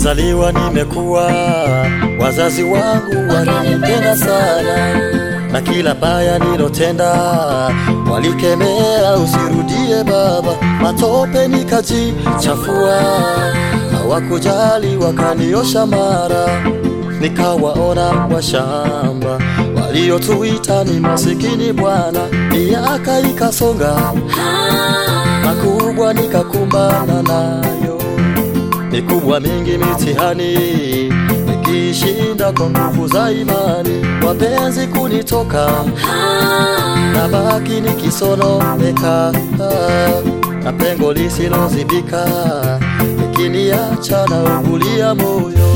Nimezaliwa nimekuwa, wazazi wangu wananipenda sana, na kila baya nilotenda walikemea, usirudie baba. Matope nikajichafua, hawakujali wakaniosha mara. Nikawaona washamba waliotuita ni masikini bwana. Miaka ikasonga, makubwa nikakumbana nayo, mikubwa mingi mitihani, nikishinda kwa nguvu za imani. Wapenzi kunitoka, nabaki nikisononeka, na pengo lisilozibika nikiniacha na ugulia moyo.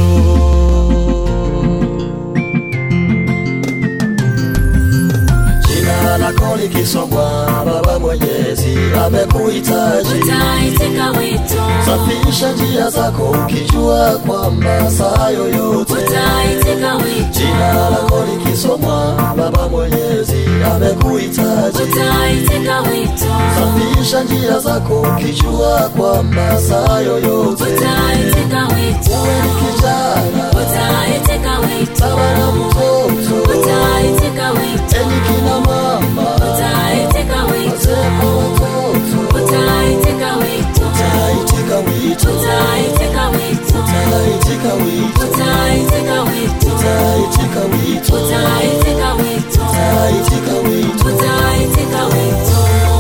Jina lako likisomwa, Baba Mwenyezi amekuhitaji. Utaitika wito, Safisha njia zako ukijua kwamba saa yoyote. utaitika wito, Jina lako likisomwa, Baba Mwenyezi amekuhitaji. utaitika wito, Safisha njia zako ukijua kwamba saa yoyote. utaitika wito, Uwe ni kijana, utaitika wito, baba na mtoto, utaitika wito, enyi kina mama, utaitika wito, wazee kwa watoto. utaitika wito, Utaitika wito, utaitika wito, utaitika wito, utaitika wito, utaitika wito, utaitika wito, utaitika wito. utaitika wito.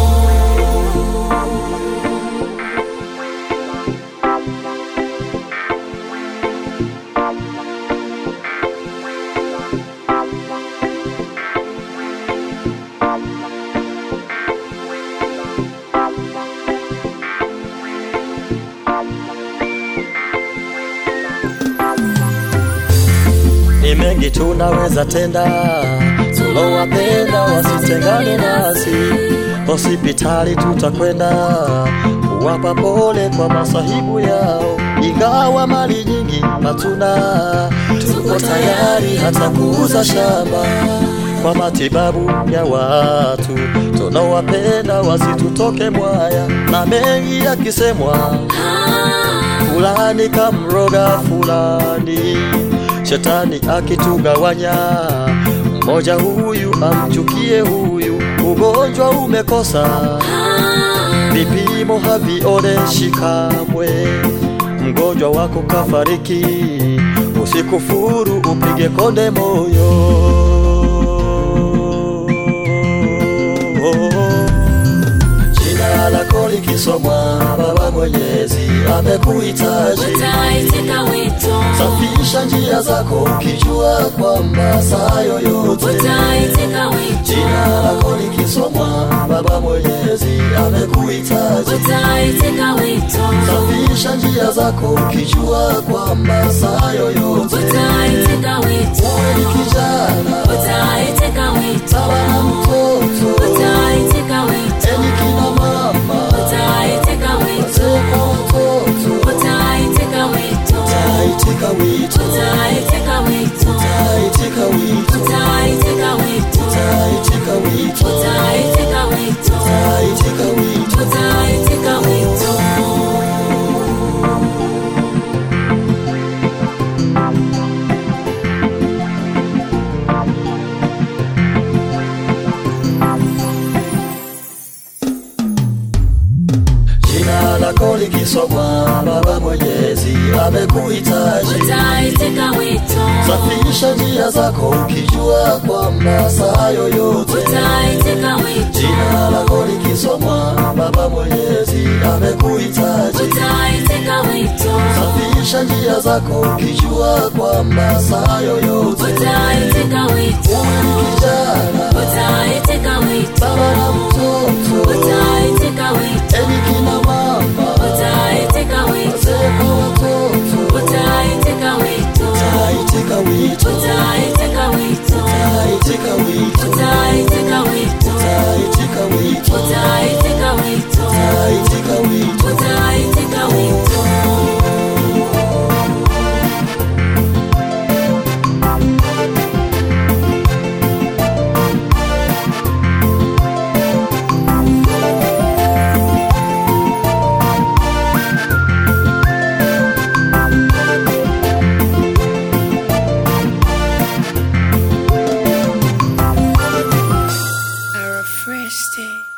Ni mengi tunaweza tenda, tulowapenda wasitengane nasi. Hospitali tutakwenda kuwapa pole kwa masahibu yao, ingawa mali nyingi hatuna, tuko tayari hata kuuza shamba kwa matibabu ya watu tunawapenda, wasitutoke mwaya. Na mengi yakisemwa, fulani kamroga fulani, shetani akitugawanya, mmoja huyu amchukie huyu. Ugonjwa umekosa, vipimo havioneshi kamwe, mgonjwa wako kafariki, usikufuru upige konde moyo. Jina lako likisomwa, Baba Mwenyezi amekuhitaji. Utaitika wito, Safisha njia zako ukijua kwamba saa yoyote. utaitika wito, Jina lako likisomwa, Baba Mwenyezi amekuhitaji. utaitika wito, Safisha njia zako ukijua kwamba saa yoyote. utaitika wito, Uwe ni kijana, utaitika wito, baba na mtoto, utaitika wito, enyi kina mama, utaitika wito, wazee kwa watoto. utaitika wito, Utaitika wito, utaitika wito, utaitika wito, utaitika wito, utaitika wito, utaitika wito, utaitika wito. utaitika wito. Jina lako likisomwa, Baba Mwenyezi amekuhitaji. Utaitika wito, Safisha njia zako ukijua kwamba saa yoyote. utaitika wito, Jina lako likisomwa, Baba Mwenyezi amekuhitaji. utaitika wito, Safisha njia zako ukijua kwamba saa yoyote. utaitika wito, Uwe ni kijana, utaitika wito, baba na mtoto, utaitika wito, enyi kina mama, utaitika wito, wazee kwa watoto. utaitika wito, Utaitika wito, utaitika wito, utaitika wito, utaitika wito, utaitika wito, utaitika wito, utaitika wito. utaitika wito. Fresh day.